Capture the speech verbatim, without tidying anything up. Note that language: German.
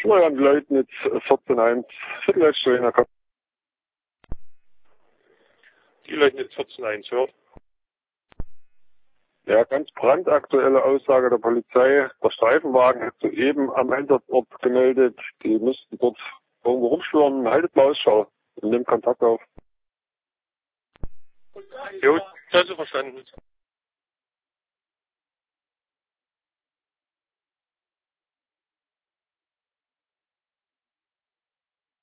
Florian Leutnitz, vierzehn eins, Viertelleitstelle. Die Leutnitz vierzehn eins hört. Ja, ganz brandaktuelle Aussage der Polizei. Der Streifenwagen hat soeben am Einsatzort gemeldet, die müssten dort irgendwo rumschwirren. Haltet mal Ausschau und nehmt Kontakt auf. Jo, das hast du verstanden.